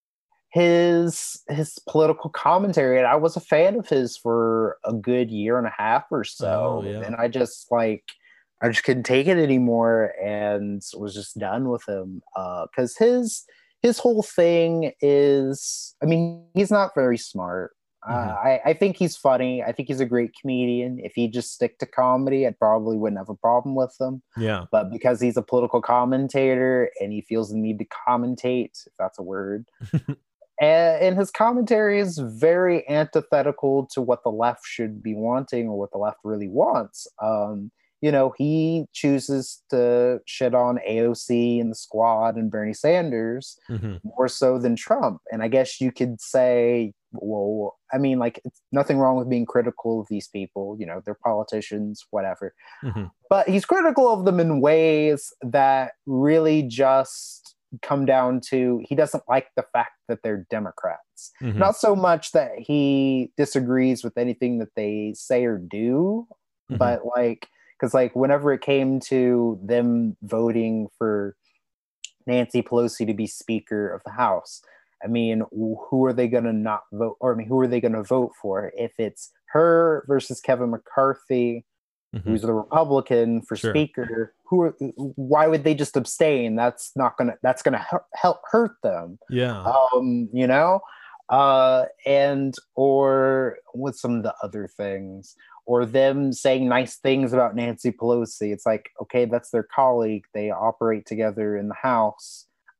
his his political commentary, and I was a fan of his for a good year and a half or Oh so. yeah. And I just like I just couldn't take it anymore and was just done with him. Uh because his his whole thing is, I mean, he's not very smart. Uh, Hmm. I, I think he's funny. I think he's a great comedian. If he just stick to comedy, I probably wouldn't have a problem with him. Yeah. But because he's a political commentator and he feels the need to commentate, if that's a word, and, and his commentary is very antithetical to what the left should be wanting or what the left really wants. Um, you know, he chooses to shit on A O C and the squad and Bernie Sanders Hmm. more so than Trump. And I guess you could say, well, I mean, like, it's nothing wrong with being critical of these people. You know, they're politicians, whatever. Hmm. But he's critical of them in ways that really just come down to he doesn't like the fact that they're Democrats. Hmm. Not so much that he disagrees with anything that they say or do, Hmm. but like, because like whenever it came to them voting for Nancy Pelosi to be Speaker of the House, I mean, who are they going to not vote? Or I mean, who are they going to vote for? If it's her versus Kevin McCarthy, Hmm. who's the Republican for Sure. Speaker, who are, why would they just abstain? That's not gonna that's gonna help hurt them, Yeah. um, you know. Uh, and or with some of the other things, or them saying nice things about Nancy Pelosi. It's like, okay, that's their colleague. They operate together in the House.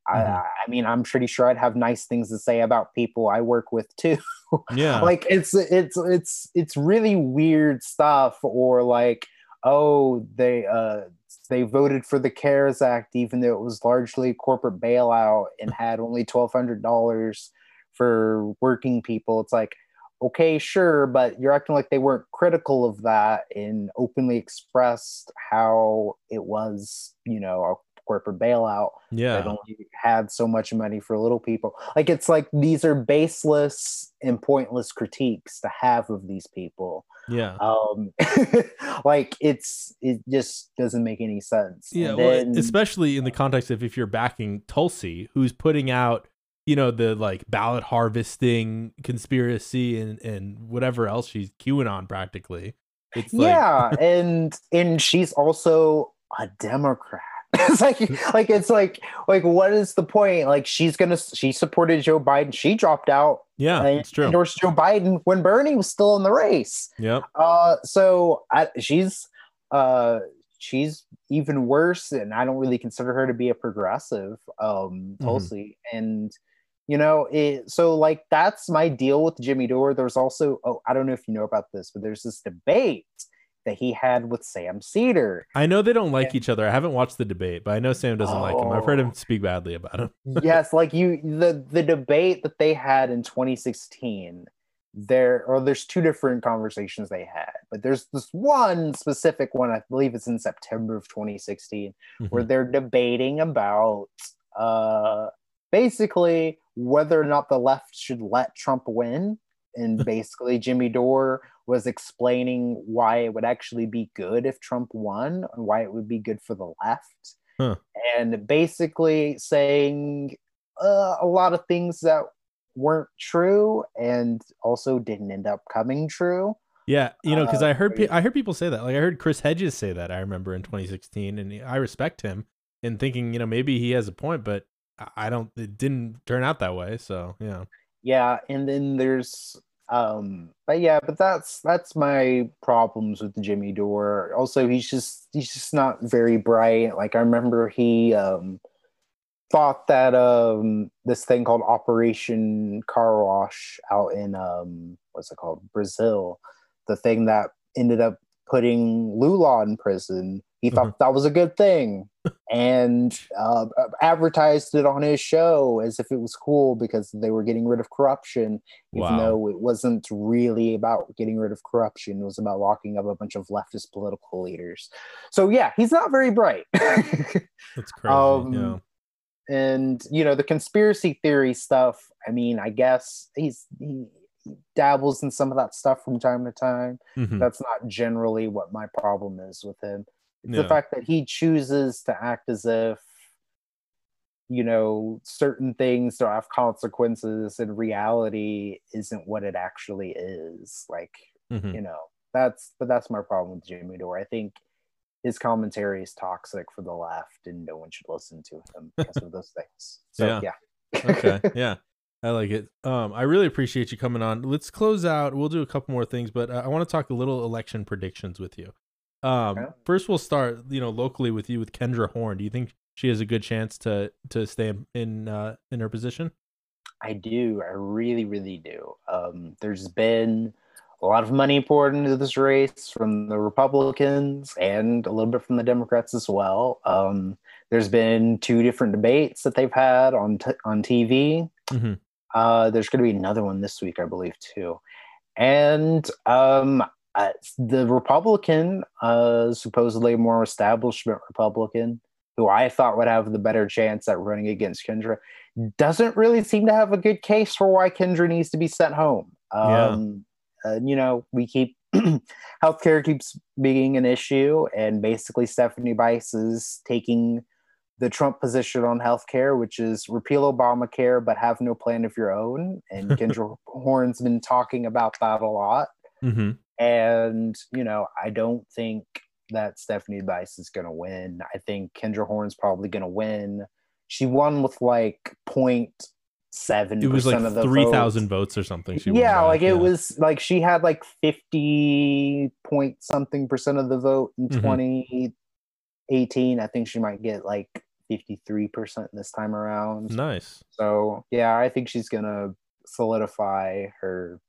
I, Mm-hmm. I mean, I'm pretty sure I'd have nice things to say about people I work with too. Yeah. Like it's it's it's it's really weird stuff. Or like, oh, they uh they voted for the CARES Act even though it was largely corporate bailout and had only twelve hundred dollars for working people. It's like, okay, sure, but you're acting like they weren't critical of that and openly expressed how it was, you know, a corporate bailout that Yeah. only had so much money for little people. Like, it's like these are baseless and pointless critiques to have of these people. Yeah. Um, like it's it just doesn't make any sense. Yeah. And Well, then, especially in the context of if you're backing Tulsi, who's putting out, you know, the like ballot harvesting conspiracy and, and whatever else she's QAnon practically. It's like, yeah, and and she's also a Democrat. It's like like it's like like what is the point? Like, she's gonna she supported Joe Biden. She dropped out yeah, and it's true. endorsed Joe Biden when Bernie was still in the race. Yep. Uh, so I, she's uh she's even worse, and I don't really consider her to be a progressive, um, Tulsi. Mm-hmm. And you know, it, so like that's my deal with Jimmy Dore. There's also, oh, I don't know if you know about this, but there's this debate that he had with Sam Seder. I know they don't like and, each other. I haven't watched the debate, but I know Sam doesn't oh, like him. I've heard him speak badly about him. Yes, like you, the the debate that they had in twenty sixteen, there, or there's two different conversations they had, but there's this one specific one, I believe it's in September of twenty sixteen, mm-hmm. where they're debating about uh, basically whether or not the left should let Trump win. And basically Jimmy Dore was explaining why it would actually be good if Trump won and why it would be good for the left. Huh. And basically saying uh, a lot of things that weren't true and also didn't end up coming true. Yeah, you know, because uh, I heard pe- I heard people say that. Like I heard Chris Hedges say that, I remember, in twenty sixteen, and I respect him in thinking, you know, maybe he has a point, but I don't, it didn't turn out that way. So, yeah. Yeah, and then there's um but yeah, but that's that's my problems with Jimmy Dore. Also, he's just he's just not very bright. Like I remember he um thought that um this thing called Operation Car Wash out in um what's it called? Brazil, the thing that ended up putting Lula in prison. He thought mm-hmm. that was a good thing, and uh, advertised it on his show as if it was cool because they were getting rid of corruption, even wow. though it wasn't really about getting rid of corruption. It was about locking up a bunch of leftist political leaders. So yeah, he's not very bright. That's crazy. Um, yeah. And you know, the conspiracy theory stuff, I mean, I guess he's he, he dabbles in some of that stuff from time to time. Mm-hmm. That's not generally what my problem is with him. It's yeah. the fact that he chooses to act as if, you know, certain things don't have consequences and reality isn't what it actually is. Like, mm-hmm. you know, that's, but that's my problem with Jimmy Dore. I think his commentary is toxic for the left and no one should listen to him because of those things. So, yeah. yeah. Okay. Yeah. I like it. Um, I really appreciate you coming on. Let's close out. We'll do a couple more things, but uh, I want to talk a little election predictions with you. Um, okay. First, we'll start, you know, locally with you with Kendra Horn. Do you think she has a good chance to to stay in uh, in her position? I do. I really, really do. Um, there's been a lot of money poured into this race from the Republicans and a little bit from the Democrats as well. Um, there's been two different debates that they've had on t- on T V. Mm-hmm. Uh, there's going to be another one this week, I believe, too. And um, Uh, the Republican, uh, supposedly more establishment Republican, who I thought would have the better chance at running against Kendra, doesn't really seem to have a good case for why Kendra needs to be sent home. Um, yeah. uh, you know, we keep healthcare keeps being an issue, and basically Stephanie Bice is taking the Trump position on healthcare, which is repeal Obamacare but have no plan of your own. And Kendra Horn's been talking about that a lot. Mm-hmm. And, you know, I don't think that Stephanie Bice is going to win. I think Kendra Horn's probably going to win. She won with like zero point seven percent it was like of the three thousand votes or something. She yeah, like yeah. it was like she had like fifty point something percent of the vote in mm-hmm. twenty eighteen. I think she might get like fifty-three percent this time around. Nice. So yeah, I think she's gonna solidify her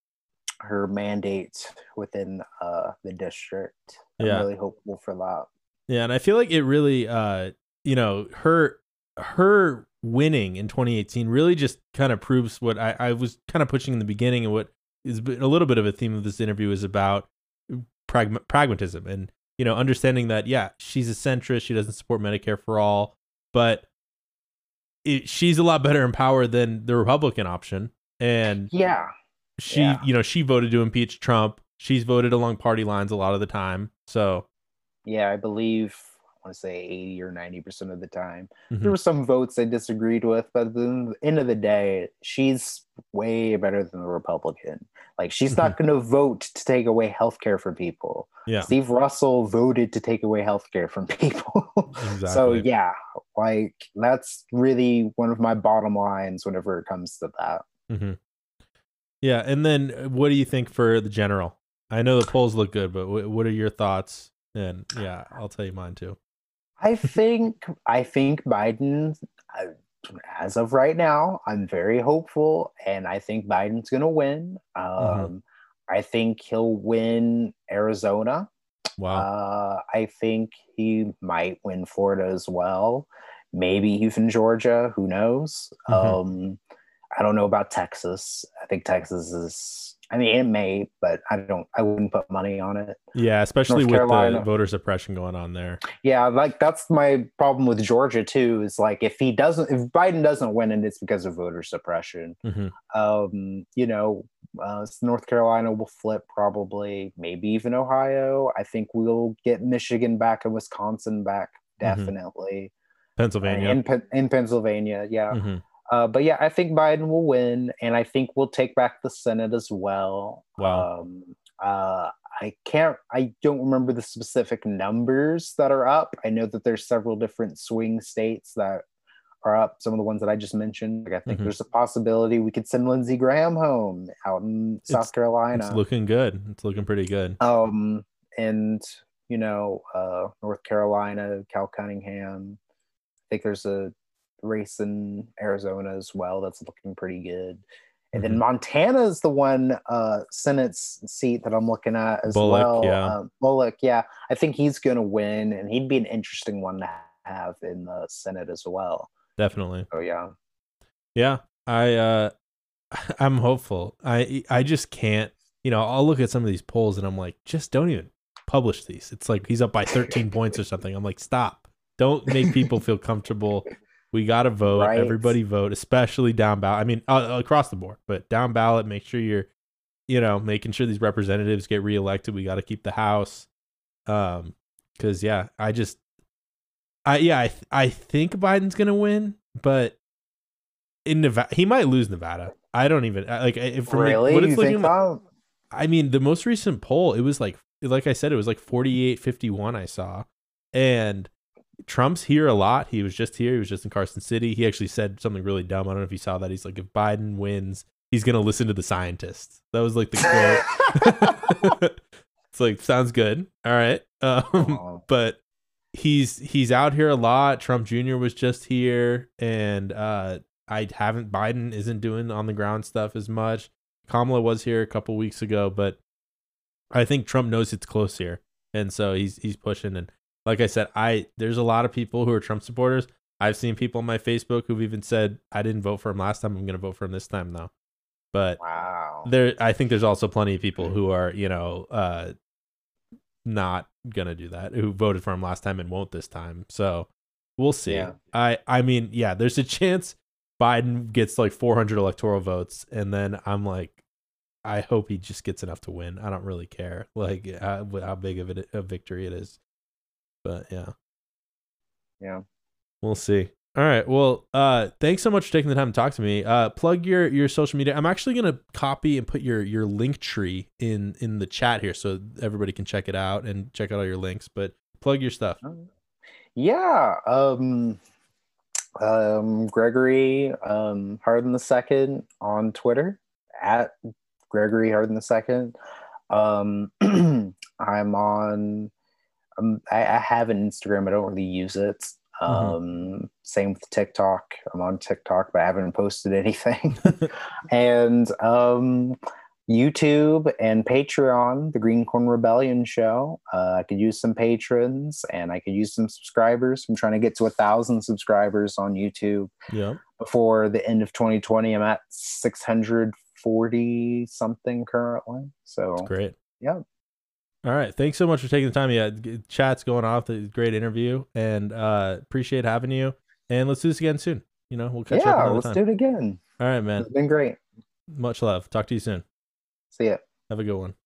her mandate within uh, the district. I'm Yeah. really hopeful for that. Yeah, and I feel like it really, uh, you know, her her winning in twenty eighteen really just kind of proves what I, I was kind of pushing in the beginning, and what is a little bit of a theme of this interview is about pragma- pragmatism and, you know, understanding that, yeah, she's a centrist, she doesn't support Medicare for all, but it, she's a lot better in power than the Republican option. And yeah, she, yeah. you know, she voted to impeach Trump. She's voted along party lines a lot of the time. So yeah, I believe I want to say eighty or ninety percent of the time. mm-hmm. There were some votes I disagreed with, but at the end of the day, she's way better than the Republican. Like, she's mm-hmm. not going to vote to take away healthcare from people. Yeah. Steve Russell voted to take away healthcare from people. Exactly. So yeah, like, that's really one of my bottom lines whenever it comes to that. Mm-hmm. Yeah, and then what do you think for the general? I know the polls look good, but what are your thoughts? And yeah, I'll tell you mine too. I think I think Biden, as of right now, I'm very hopeful, and I think Biden's going to win. Um, mm-hmm. I think he'll win Arizona. Wow. Uh, I think he might win Florida as well. Maybe even Georgia. Who knows? Mm-hmm. Um, I don't know about Texas. I think Texas is. I mean, it may, but I don't. I wouldn't put money on it. Yeah, especially North with Carolina. The voter suppression going on there. Yeah, like, that's my problem with Georgia too. Is like, if he doesn't, if Biden doesn't win, and it's because of voter suppression. Mm-hmm. Um, you know, uh, North Carolina will flip probably, maybe even Ohio. I think we'll get Michigan back and Wisconsin back, definitely. Mm-hmm. Pennsylvania. Uh, in, in Pennsylvania, yeah. Mm-hmm. Uh, but yeah, I think Biden will win, and I think we'll take back the Senate as well. Wow. Um, uh, I can't, I don't remember the specific numbers that are up. I know that there's several different swing states that are up. Some of the ones that I just mentioned. Like, I think mm-hmm. there's a possibility we could send Lindsey Graham home out in South it's, Carolina. It's looking good. It's looking pretty good. Um, and you know, uh, North Carolina, Cal Cunningham. I think there's a race in Arizona as well that's looking pretty good. And mm-hmm. then Montana is the one uh, Senate seat that I'm looking at as Bullock, well. Yeah. Uh, Bullock, yeah. I think he's going to win, and he'd be an interesting one to have in the Senate as well. Definitely. Oh, yeah. Yeah. I, uh, I'm hopeful. I, I just can't, you know, I'll look at some of these polls and I'm like, just don't even publish these. It's like he's up by thirteen points or something. I'm like, stop. Don't make people feel comfortable. We got to vote. Right. Everybody vote, especially down ballot. I mean, uh, across the board, but down ballot, make sure you're, you know, making sure these representatives get reelected. We got to keep the House. Um, cause yeah, I just, I, yeah, I, th- I think Biden's going to win, but in Nevada, he might lose Nevada. I don't even like if from really? Like, what it's you looking think like, I mean, the most recent poll, it was like, like I said, it was like forty-eight fifty-one I saw. And Trump's here a lot. He was just here. He was just in Carson City. He actually said something really dumb. I don't know if you saw that. He's like, if Biden wins, he's going to listen to the scientists. That was like the quote. It's like, sounds good. All right. Um, but he's he's out here a lot. Trump Junior was just here. And uh, I haven't, Biden isn't doing on the ground stuff as much. Kamala was here a couple weeks ago, but I think Trump knows it's close here. And so he's he's pushing. And like I said, I there's a lot of people who are Trump supporters. I've seen people on my Facebook who've even said, I didn't vote for him last time. I'm going to vote for him this time though. But wow. there, I think there's also plenty of people who are, you know, uh, not going to do that, who voted for him last time and won't this time. So we'll see. Yeah. I, I mean, yeah, there's a chance Biden gets like four hundred electoral votes. And then I'm like, I hope he just gets enough to win. I don't really care like how, how big of it, a victory it is. But yeah. Yeah. We'll see. All right. Well, uh, thanks so much for taking the time to talk to me. Uh, plug your, your social media. I'm actually going to copy and put your, your link tree in, in the chat here so everybody can check it out and check out all your links, but plug your stuff. Yeah. Um, um, Gregory, um, Hardin the second on Twitter at Gregory Hardin the second. Um, I'm on, Um, I, I have an Instagram. I don't really use it. Um, mm-hmm. Same with TikTok. I'm on TikTok, but I haven't posted anything. And um, YouTube and Patreon, the Green Corn Rebellion Show. Uh, I could use some patrons and I could use some subscribers. I'm trying to get to a thousand subscribers on YouTube. Yeah. Before the end of twenty twenty, I'm at six hundred forty something currently. So that's great. Yeah. All right. Thanks so much for taking the time. Yeah, chat's going off. Great interview, and uh, appreciate having you. And let's do this again soon. You know, we'll catch yeah, up another let's time. do it again. All right, man. It's been great. Much love. Talk to you soon. See ya. Have a good one.